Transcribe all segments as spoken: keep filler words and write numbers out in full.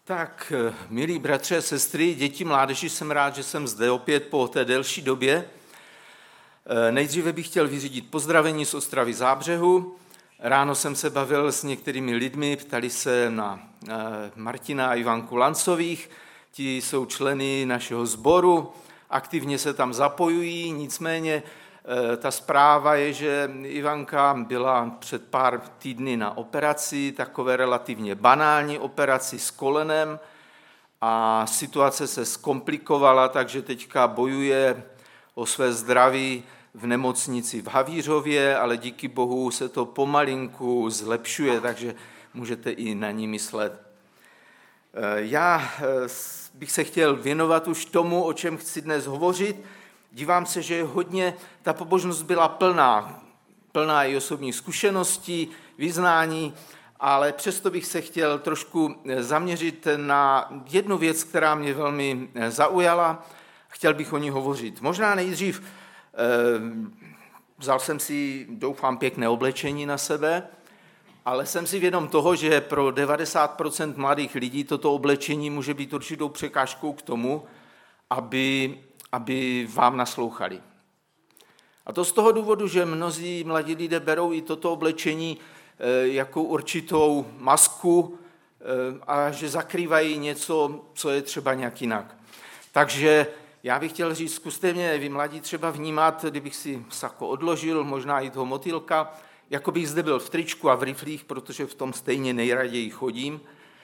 Tak, milí bratři a sestry, děti, mládeži, jsem rád, že jsem zde opět po té delší době. Nejdříve bych chtěl vyřídit pozdravení z Ostravy Zábřehu. Ráno jsem se bavil s některými lidmi, ptali se na Martina a Ivanku Lancových. Ti jsou členy našeho sboru, aktivně se tam zapojují, nicméně ta zpráva je, že Ivanka byla před pár týdny na operaci, takové relativně banální operaci s kolenem a situace se zkomplikovala, takže teďka bojuje o své zdraví v nemocnici v Havířově, ale díky Bohu se to pomalinku zlepšuje, takže můžete i na ní myslet. Já bych se chtěl věnovat už tomu, o čem chci dnes hovořit. Dívám se, že hodně, ta pobožnost byla plná, plná i osobních zkušeností, vyznání, ale přesto bych se chtěl trošku zaměřit na jednu věc, která mě velmi zaujala. Chtěl bych o ní hovořit. Možná nejdřív eh, vzal jsem si, doufám, pěkné oblečení na sebe, ale jsem si vědom toho, že pro devadesát procent mladých lidí toto oblečení může být určitou překážkou k tomu, aby aby vám naslouchali. A to z toho důvodu, že mnozí mladí lidé berou i toto oblečení jako určitou masku a že zakrývají něco, co je třeba nějak jinak. Takže já bych chtěl říct, zkuste mě, vy mladí, třeba vnímat, kdybych si sako odložil, možná i toho motýlka, jako bych zde byl v tričku a v riflích, protože v tom stejně nejraději chodím.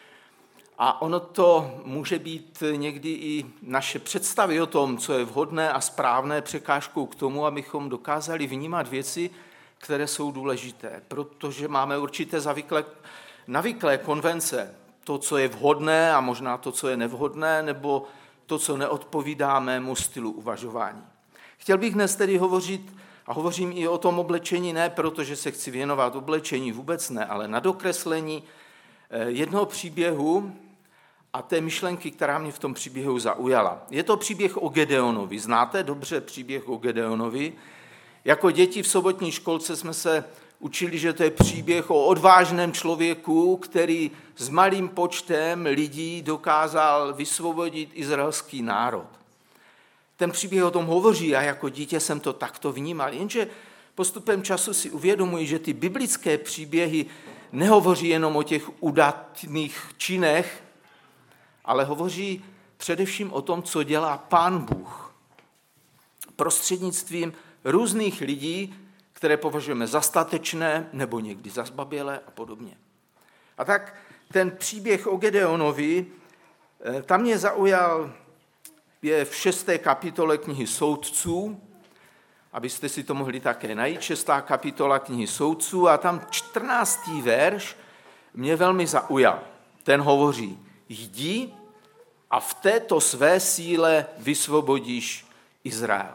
A ono to může být někdy i naše představy o tom, co je vhodné a správné, překážkou k tomu, abychom dokázali vnímat věci, které jsou důležité, protože máme určité zavyklé, navyklé konvence, to, co je vhodné a možná to, co je nevhodné, nebo to, co neodpovídá mému stylu uvažování. Chtěl bych dnes tedy hovořit, a hovořím i o tom oblečení, ne protože se chci věnovat oblečení, vůbec ne, ale na dokreslení jednoho příběhu a té myšlenky, která mě v tom příběhu zaujala. Je to příběh o Gedeonovi. Znáte dobře příběh o Gedeonovi? Jako děti v sobotní školce jsme se učili, že to je příběh o odvážném člověku, který s malým počtem lidí dokázal vysvobodit izraelský národ. Ten příběh o tom hovoří a jako dítě jsem to takto vnímal, jenže postupem času si uvědomuji, že ty biblické příběhy nehovoří jenom o těch udatných činech, ale hovoří především o tom, co dělá Pán Bůh prostřednictvím různých lidí, které považujeme za statečné nebo někdy za zbabělé a podobně. A tak ten příběh o Gedeonovi, tam mě zaujal, je v šesté kapitole knihy Soudců, abyste si to mohli také najít, šestá kapitola knihy Soudců, a tam čtrnáctý verš mě velmi zaujal. Ten hovoří: jdi a v této své síle vysvobodíš Izrael.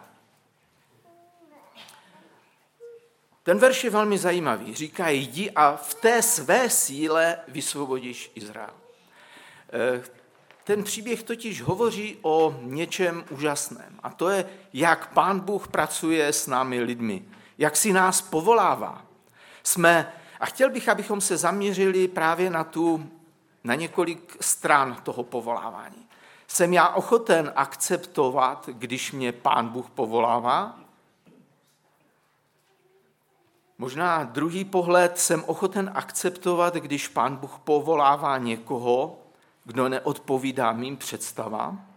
Ten verš je velmi zajímavý. Říká: jdi a v té své síle vysvobodíš Izrael. Ten příběh totiž hovoří o něčem úžasném. A to je, jak Pán Bůh pracuje s námi lidmi. Jak si nás povolává. Jsme, a chtěl bych, abychom se zaměřili právě na tu, na několik stran toho povolávání. Jsem já ochoten akceptovat, když mě Pán Bůh povolává? Možná druhý pohled, jsem ochoten akceptovat, když Pán Bůh povolává někoho, kdo neodpovídá mým představám?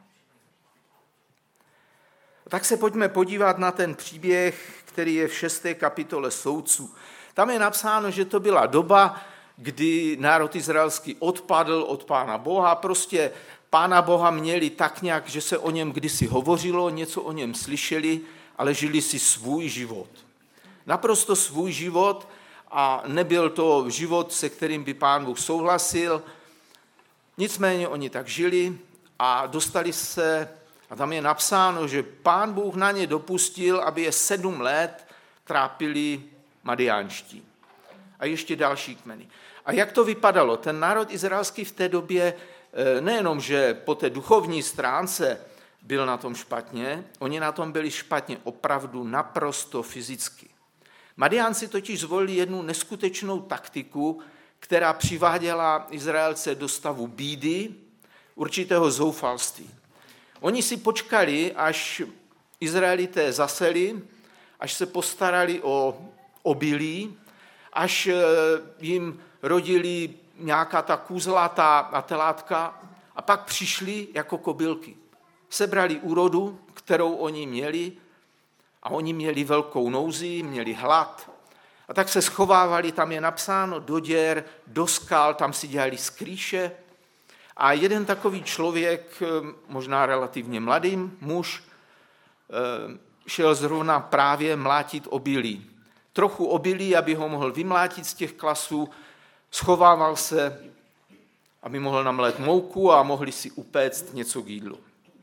Tak se pojďme podívat na ten příběh, který je v šesté kapitole Soudců. Tam je napsáno, že to byla doba, kdy národ izraelský odpadl od Pána Boha. Prostě Pána Boha měli tak nějak, že se o něm kdysi hovořilo, něco o něm slyšeli, ale žili si svůj život. Naprosto svůj život a nebyl to život, se kterým by Pán Bůh souhlasil. Nicméně oni tak žili a dostali se, a tam je napsáno, že Pán Bůh na ně dopustil, aby je sedm let trápili Madiánští. A ještě další kmeny. A jak to vypadalo? Ten národ izraelský v té době nejenom, že po té duchovní stránce byl na tom špatně, oni na tom byli špatně opravdu naprosto fyzicky. Madiánci totiž zvolili jednu neskutečnou taktiku, která přiváděla Izraelce do stavu bídy určitého zoufalství. Oni si počkali, až Izraelité zaseli, až se postarali o obilí, až jim rodili nějaká ta kůzlatá a telátka a pak přišli jako kobylky. Sebrali úrodu, kterou oni měli a oni měli velkou nouzi, měli hlad a tak se schovávali, tam je napsáno do děr, do skal, tam si dělali skrýše a jeden takový člověk, možná relativně mladý muž, šel zrovna právě mlátit obilí. Trochu obilí, aby ho mohl vymlátit z těch klasů, schovával se, aby mohl namlét mouku a mohli si upéct něco k jídlu.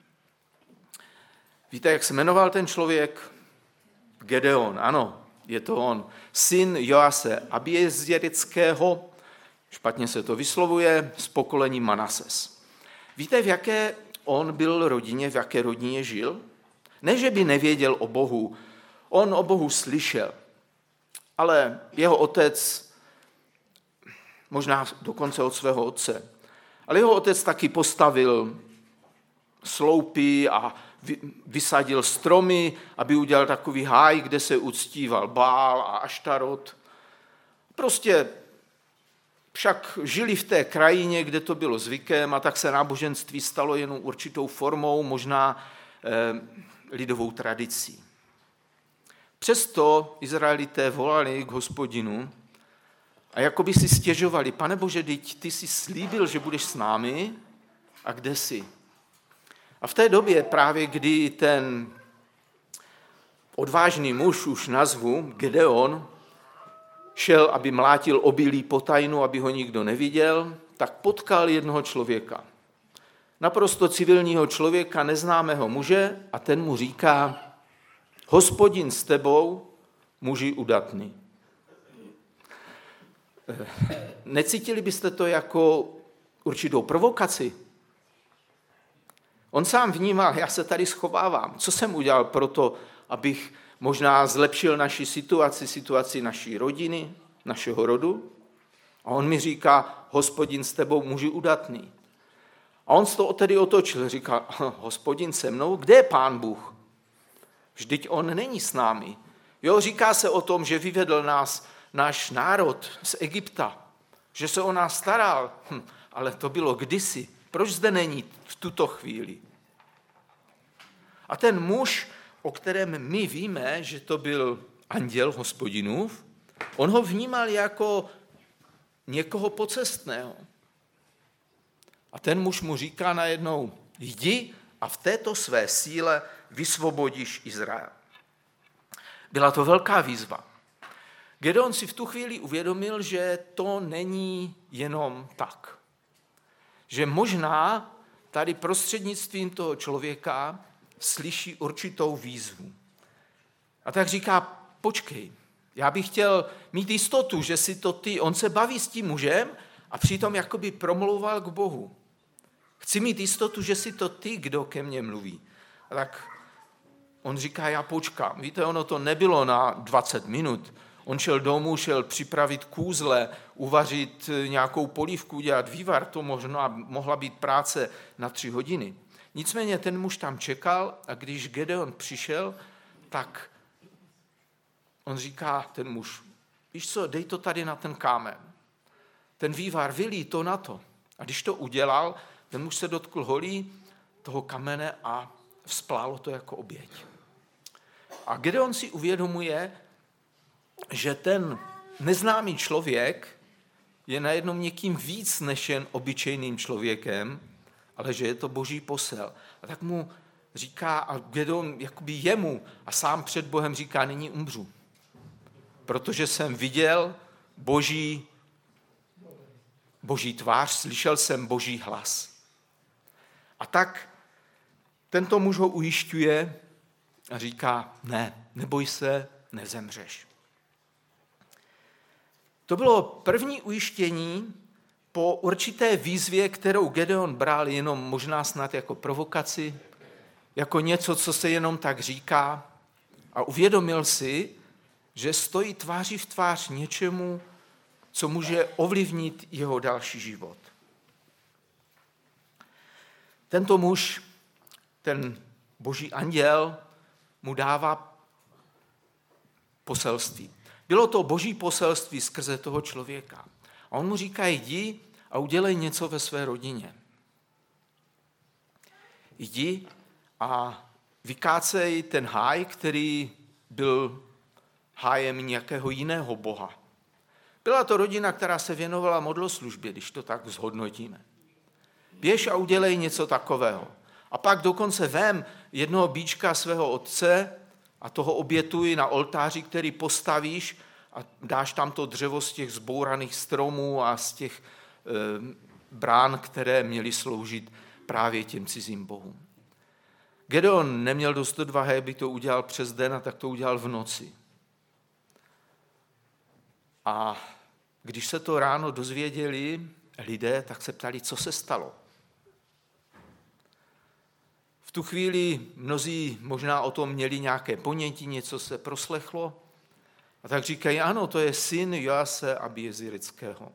Víte, jak se jmenoval ten člověk? Gedeon, ano, je to on. Syn Joase Abiezerického, špatně se to vyslovuje, z pokolení Manases. Víte, v jaké on byl rodině, v jaké rodině žil? Ne, že by nevěděl o Bohu, on o Bohu slyšel, ale jeho otec, možná dokonce od svého otce, ale jeho otec taky postavil sloupy a vysadil stromy, aby udělal takový háj, kde se uctíval Bál a Aštarot. Prostě však žili v té krajině, kde to bylo zvykem a tak se náboženství stalo jenom určitou formou, možná eh, lidovou tradicí. Přesto Izraelité volali k Hospodinu a jako by si stěžovali, Pane Bože, teď ty jsi slíbil, že budeš s námi a kde jsi? A v té době právě, kdy ten odvážný muž, už nazvu, Gedeon, šel, aby mlátil obilí potajnu, aby ho nikdo neviděl, tak potkal jednoho člověka. Naprosto civilního člověka, neznámého muže a ten mu říká, Hospodin s tebou, muži udatný. Necítili byste to jako určitou provokaci? On sám vnímal, já se tady schovávám. Co jsem udělal pro to, abych možná zlepšil naši situaci, situaci naší rodiny, našeho rodu? A on mi říká, Hospodin s tebou, muži udatný. A on se to tedy otočil, říká, Hospodin se mnou, kde je Pán Bůh? Vždyť on není s námi. Jo, říká se o tom, že vyvedl nás náš národ z Egypta, že se o nás staral, hm, ale to bylo kdysi. Proč zde není v tuto chvíli? A ten muž, o kterém my víme, že to byl anděl Hospodinův, on ho vnímal jako někoho pocestného. A ten muž mu říká najednou, jdi a v této své síle vysvobodíš Izrael. Byla to velká výzva. Gedeon si v tu chvíli uvědomil, že to není jenom tak. Že možná tady prostřednictvím toho člověka slyší určitou výzvu. A tak říká, počkej, já bych chtěl mít jistotu, že si to ty, on se baví s tím mužem a přitom jakoby promlouval k Bohu. Chci mít jistotu, že si to ty, kdo ke mně mluví. A tak on říká, já počkám. Víte, ono to nebylo na dvacet minut. On šel domů, šel připravit kůzle, uvařit nějakou polívku, dělat vývar, to možná mohla být práce na tři hodiny. Nicméně ten muž tam čekal a když Gedeon přišel, tak on říká, ten muž, víš co, dej to tady na ten kámen. Ten vývar, vylí to na to. A když to udělal, ten muž se dotkl holí toho kamene a vzplálo to jako oběť. A Gedeon si uvědomuje, že ten neznámý člověk je najednou někým víc než jen obyčejným člověkem, ale že je to boží posel. A tak mu říká, a Gedeon jakoby jemu a sám před Bohem říká, nyní umřu. Protože jsem viděl boží, boží tvář, slyšel jsem boží hlas. A tak tento muž ho ujišťuje a říká, ne, neboj se, nezemřeš. To bylo první ujištění po určité výzvě, kterou Gedeon bral jenom možná snad jako provokaci, jako něco, co se jenom tak říká a uvědomil si, že stojí tváří v tvář něčemu, co může ovlivnit jeho další život. Tento muž, ten boží anděl, mu dává poselství. Bylo to boží poselství skrze toho člověka. A on mu říká, jdi a udělej něco ve své rodině. Jdi a vykácej ten háj, který byl hájem nějakého jiného boha. Byla to rodina, která se věnovala modloslužbě, když to tak zhodnotíme. Běž a udělej něco takového. A pak dokonce vem jednoho býčka svého otce a toho obětuj na oltáři, který postavíš a dáš tam to dřevo z těch zbouraných stromů a z těch e, brán, které měly sloužit právě těm cizím bohům. Gedeon neměl dost odvahy, aby to udělal přes den, a tak to udělal v noci. A když se to ráno dozvěděli lidé, tak se ptali, co se stalo. V tu chvíli mnozí možná o tom měli nějaké ponětí, něco se proslechlo. A tak říkají, ano, to je syn Joase Abijezerického.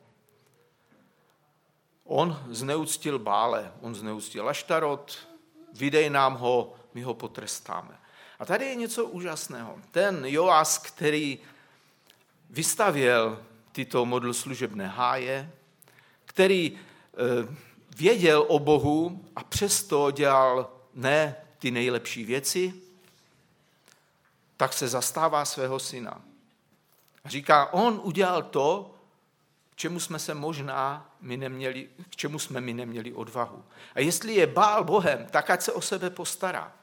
On zneuctil Bále, on zneuctil Aštarot, vydej nám ho, my ho potrestáme. A tady je něco úžasného. Ten Joas, který vystavěl tyto modloslužebné háje, který věděl o Bohu a přesto dělal ne ty nejlepší věci, tak se zastává svého syna. A říká, on udělal to, k čemu jsme se možná my neměli, k čemu jsme my neměli odvahu. A jestli je Bál Bohem, tak ať se o sebe postará.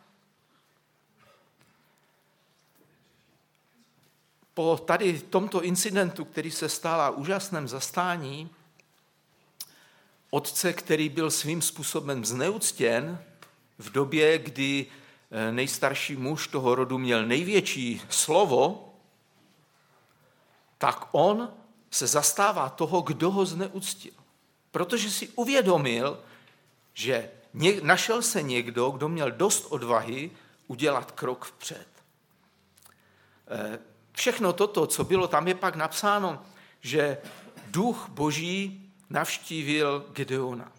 Po tady tomto incidentu, který se stal a úžasném zastání, otce, který byl svým způsobem zneuctěn v době, kdy nejstarší muž toho rodu měl největší slovo, tak on se zastává toho, kdo ho zneuctil. Protože si uvědomil, že našel se někdo, kdo měl dost odvahy udělat krok vpřed. Všechno toto, co bylo, tam je pak napsáno, že duch boží navštívil Gedeona.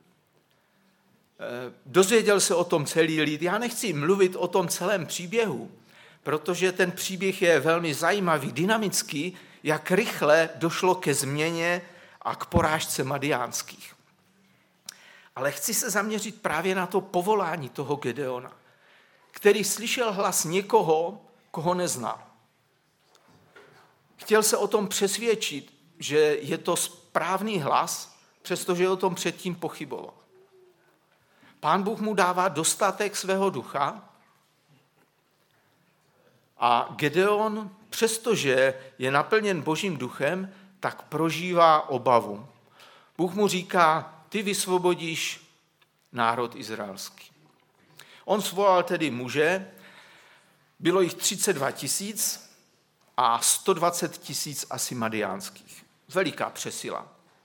Dozvěděl se o tom celý lid. Já nechci mluvit o tom celém příběhu, protože ten příběh je velmi zajímavý, dynamický, jak rychle došlo ke změně a k porážce madiánských. Ale chci se zaměřit právě na to povolání toho Gedeona, který slyšel hlas někoho, koho neznal. Chtěl se o tom přesvědčit, že je to správný hlas, přestože o tom předtím pochyboval. Pán Bůh mu dává dostatek svého ducha a Gedeon, přestože je naplněn Božím duchem, tak prožívá obavu. Bůh mu říká, ty vysvobodíš národ izraelský. On svolal tedy muže, bylo jich třicet dva tisíc a sto dvacet tisíc asi madiánských. Veliká přesila.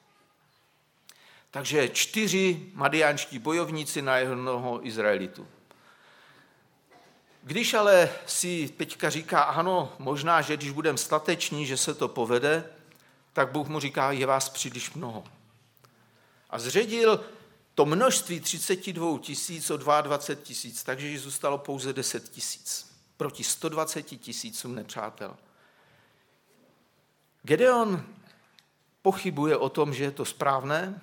Takže čtyři madiánští bojovníci na jednoho Izraelitu. Když ale si teďka říká, ano, možná, že když budeme stateční, že se to povede, tak Bůh mu říká, je vás příliš mnoho. A zředil to množství třicet dva tisíc o dvacet dva tisíc, takže jí zůstalo pouze deset tisíc proti sto dvacet tisícům nepřátel. Gedeon pochybuje o tom, že je to správné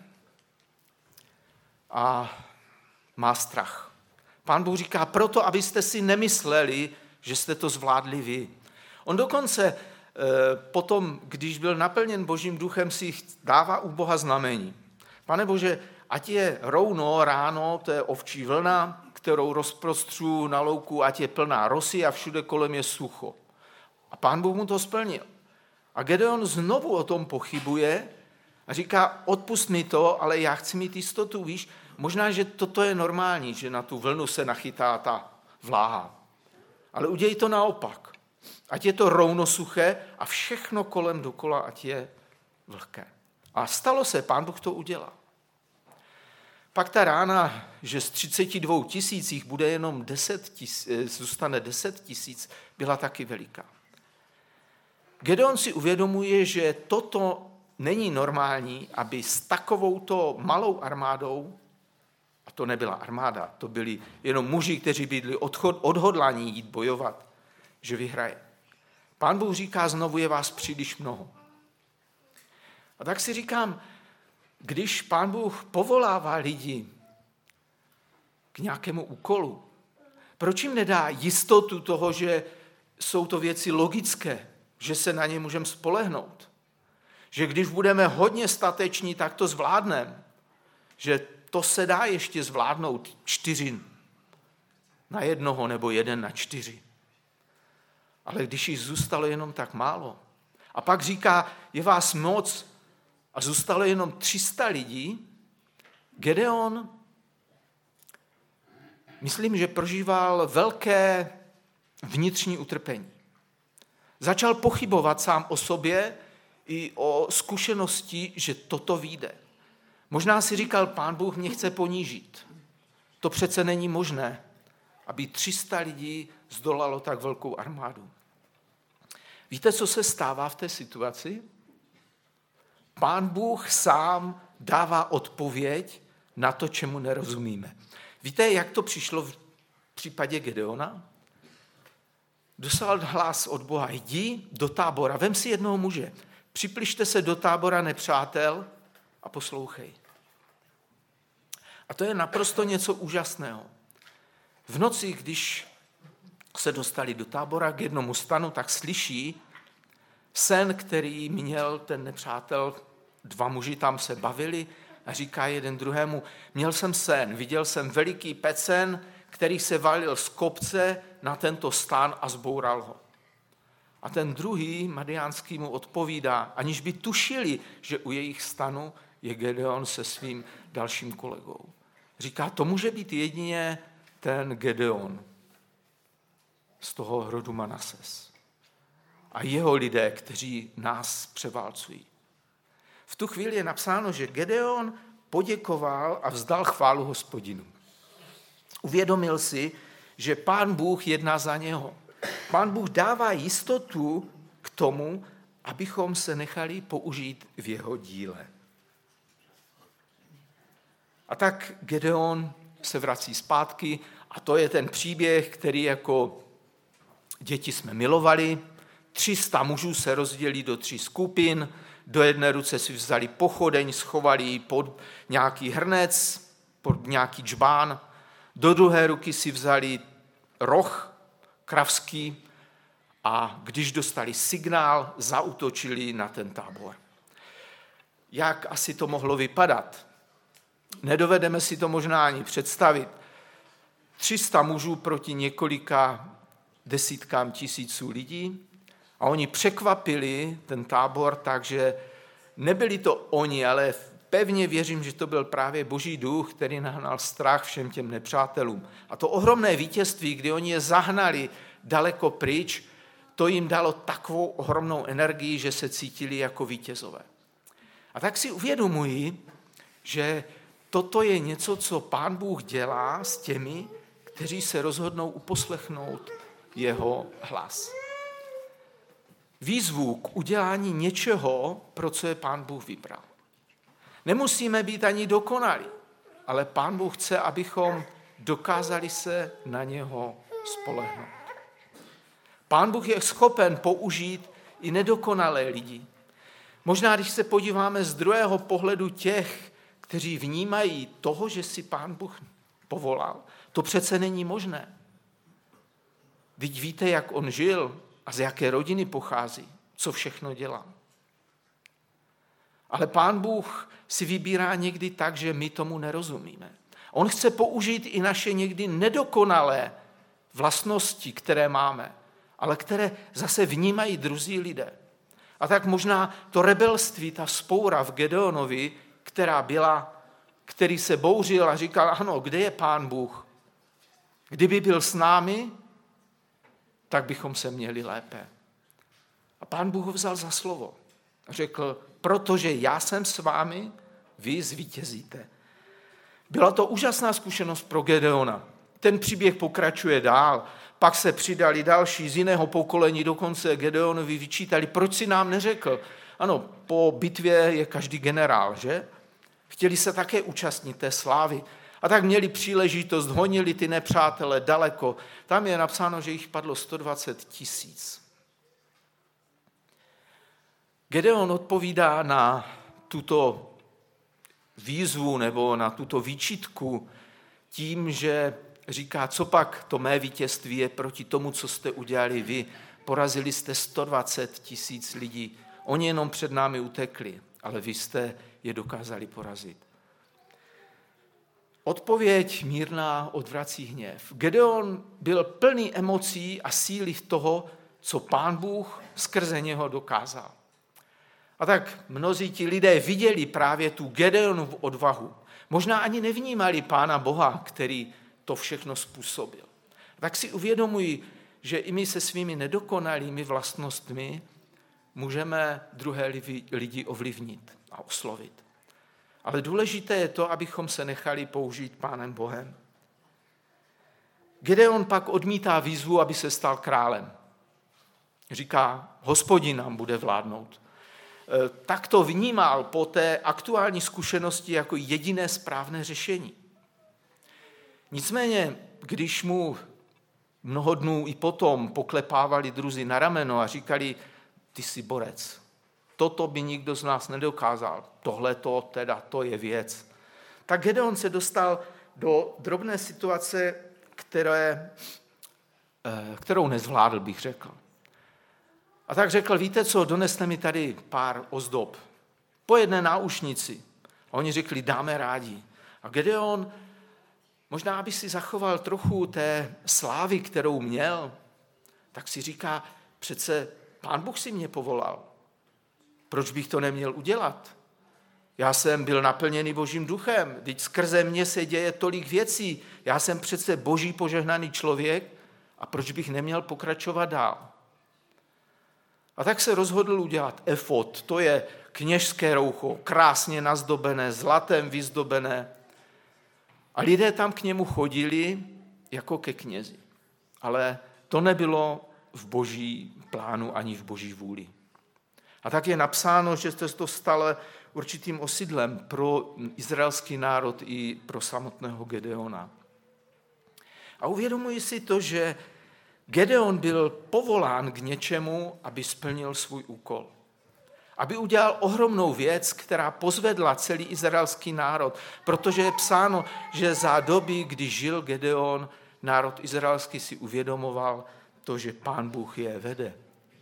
a má strach. Pán Bůh říká, proto, abyste si nemysleli, že jste to zvládli vy. On dokonce e, potom, když byl naplněn Božím duchem, si dává u Boha znamení. Pane Bože, ať je rouno ráno, to je ovčí vlna, kterou rozprostřu na louku, ať je plná rosy a všude kolem je sucho. A Pán Bůh mu to splnil. A Gedeon znovu o tom pochybuje a říká, odpust mi to, ale já chci mít jistotu, víš, možná, že toto je normální, že na tu vlnu se nachytá ta vláha. Ale udělej to naopak. Ať je to rovno suché a všechno kolem dokola, ať je vlhké. A stalo se, Pán Bůh to udělal. Pak ta rána, že z třicet dva tisících bude jenom deset tisíc, zůstane deset tisíc, byla taky veliká. Gedeon si uvědomuje, že toto není normální, aby s takovouto malou armádou a A to nebyla armáda, to byli jenom muži, kteří byli odchod, odhodlaní jít bojovat, že vyhraje. Pán Bůh říká znovu, je vás příliš mnoho. A tak si říkám, když Pán Bůh povolává lidi k nějakému úkolu, proč jim nedá jistotu toho, že jsou to věci logické, že se na ně můžeme spolehnout, že když budeme hodně stateční, tak to zvládneme, že to se dá ještě zvládnout čtyři na jednoho nebo jeden na čtyři. Ale když jich zůstalo jenom tak málo, a pak říká, je vás moc a zůstalo jenom tři sta lidí, Gedeon, myslím, že prožíval velké vnitřní utrpení. Začal pochybovat sám o sobě i o zkušenosti, že toto vyjde. Možná si říkal, Pán Bůh mě chce ponížit. To přece není možné, aby tři sta lidí zdolalo tak velkou armádu. Víte, co se stává v té situaci? Pán Bůh sám dává odpověď na to, čemu nerozumíme. Víte, jak to přišlo v případě Gedeona? Dostal hlas od Boha, jdi do tábora, vem si jednoho muže, připlište se do tábora nepřátel a poslouchej. A to je naprosto něco úžasného. V noci, když se dostali do tábora k jednomu stanu, tak slyší sen, který měl ten nepřátel, dva muži tam se bavili a říká jeden druhému, měl jsem sen, viděl jsem veliký pecen, který se valil z kopce na tento stan a zboural ho. A ten druhý madiánský mu odpovídá, aniž by tušili, že u jejich stanu je Gedeon se svým dalším kolegou. Říká, to může být jedině ten Gedeon z toho rodu Manases. A jeho lidé, kteří nás převálcují. V tu chvíli je napsáno, že Gedeon poděkoval a vzdal chválu Hospodinu. Uvědomil si, že Pán Bůh jedná za něho. Pán Bůh dává jistotu k tomu, abychom se nechali použít v jeho díle. A tak Gedeon se vrací zpátky a to je ten příběh, který jako děti jsme milovali. tři sta mužů se rozdělí do tří skupin, do jedné ruce si vzali pochodeň, schovali ji pod nějaký hrnec, pod nějaký džbán, do druhé ruky si vzali roh kravský a když dostali signál, zaútočili na ten tábor. Jak asi to mohlo vypadat? Nedovedeme si to možná ani představit. tři sta mužů proti několika desítkám tisíců lidí a oni překvapili ten tábor, takže nebyli to oni, ale pevně věřím, že to byl právě Boží duch, který nahnal strach všem těm nepřátelům. A to ohromné vítězství, kdy oni je zahnali daleko pryč, to jim dalo takovou ohromnou energii, že se cítili jako vítězové. A tak si uvědomuji, že toto je něco, co Pán Bůh dělá s těmi, kteří se rozhodnou uposlechnout jeho hlas. Výzvu k udělání něčeho, pro co je Pán Bůh vybral. Nemusíme být ani dokonalí, ale Pán Bůh chce, abychom dokázali se na něho spolehnout. Pán Bůh je schopen použít i nedokonalé lidi. Možná, když se podíváme z druhého pohledu těch, kteří vnímají toho, že si Pán Bůh povolal, to přece není možné. Vždyť víte, jak on žil a z jaké rodiny pochází, co všechno dělá. Ale Pán Bůh si vybírá někdy tak, že my tomu nerozumíme. On chce použít i naše někdy nedokonalé vlastnosti, které máme, ale které zase vnímají druzí lidé. A tak možná to rebelství, ta vzpoura v Gedeonovi, která byla, který se bouřil a říkal, ano, kde je Pán Bůh? Kdyby byl s námi, tak bychom se měli lépe. A Pán Bůh ho vzal za slovo. Řekl, protože já jsem s vámi, vy zvítězíte. Byla to úžasná zkušenost pro Gedeona. Ten příběh pokračuje dál. Pak se přidali další z jiného pokolení, dokonce Gedeonovi vyčítali, proč si nám neřekl. Ano, po bitvě je každý generál, že? Chtěli se také účastnit té slávy. A tak měli příležitost, honili ty nepřátele daleko. Tam je napsáno, že jich padlo sto dvacet tisíc. Gedeon odpovídá na tuto výzvu nebo na tuto výčitku tím, že říká, co pak to mé vítězství je proti tomu, co jste udělali vy. Porazili jste sto dvacet tisíc lidí. Oni jenom před námi utekli, ale vy jste je dokázali porazit. Odpověď mírná odvrací hněv. Gedeon byl plný emocí a síly toho, co Pán Bůh skrze něho dokázal. A tak mnozí ti lidé viděli právě tu Gedeonovu odvahu. Možná ani nevnímali Pána Boha, který to všechno způsobil. Tak si uvědomují, že i my se svými nedokonalými vlastnostmi můžeme druhé lidi ovlivnit a oslovit. Ale důležité je to, abychom se nechali použít Pánem Bohem. Gedeon pak odmítá výzvu, aby se stal králem. Říká, Hospodin nám bude vládnout. Tak to vnímal po té aktuální zkušenosti jako jediné správné řešení. Nicméně, když mu mnoho dnů i potom poklepávali druzí na rameno a říkali, ty jsi borec, toto by nikdo z nás nedokázal, tohle to teda, to je věc. Tak Gedeon se dostal do drobné situace, které, kterou nezvládl, bych řekl. A tak řekl, víte co, doneste mi tady pár ozdob, po jedné náušnici. A oni řekli, dáme rádi. A Gedeon, možná aby si zachoval trochu té slávy, kterou měl, tak si říká, přece Pán Bůh si mě povolal. Proč bych to neměl udělat? Já jsem byl naplněný Božím duchem, vždyť skrze mě se děje tolik věcí. Já jsem přece Boží požehnaný člověk a proč bych neměl pokračovat dál? A tak se rozhodl udělat efod, to je kněžské roucho, krásně nazdobené, zlatem vyzdobené. A lidé tam k němu chodili jako ke knězi. Ale to nebylo v Boží plánu ani v Boží vůli. A tak je napsáno, že se to stalo určitým osidlem pro izraelský národ i pro samotného Gedeona. A uvědomuji si to, že Gedeon byl povolán k něčemu, aby splnil svůj úkol. Aby udělal ohromnou věc, která pozvedla celý izraelský národ, protože je psáno, že za doby, kdy žil Gedeon, národ izraelský si uvědomoval to, že Pán Bůh je vede.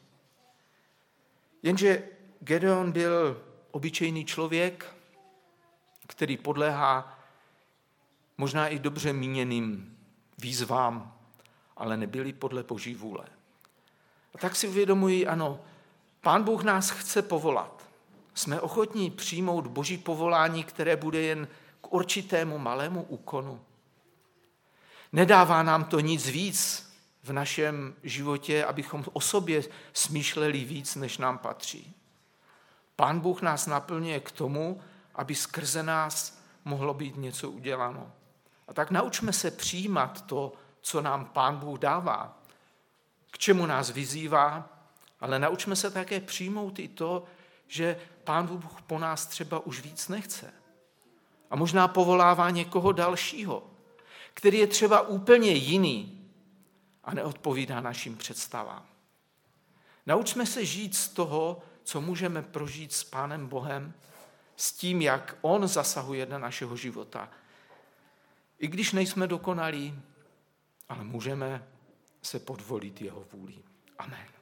Jenže Gedeon byl obyčejný člověk, který podléhá možná i dobře míněným výzvám, ale nebyli podle Boží vůle. A tak si uvědomuji, ano, Pán Bůh nás chce povolat. Jsme ochotní přijmout Boží povolání, které bude jen k určitému malému úkonu. Nedává nám to nic víc v našem životě, abychom o sobě smýšleli víc, než nám patří. Pán Bůh nás naplňuje k tomu, aby skrze nás mohlo být něco uděláno. A tak naučme se přijímat to, co nám Pán Bůh dává, k čemu nás vyzývá, ale naučme se také přijmout i to, že Pán Bůh po nás třeba už víc nechce. A možná povolává někoho dalšího, který je třeba úplně jiný a neodpovídá našim představám. Naučme se žít z toho, co můžeme prožít s Pánem Bohem, s tím, jak on zasahuje do našeho života. I když nejsme dokonalí, ale můžeme se podvolit jeho vůli. Amen.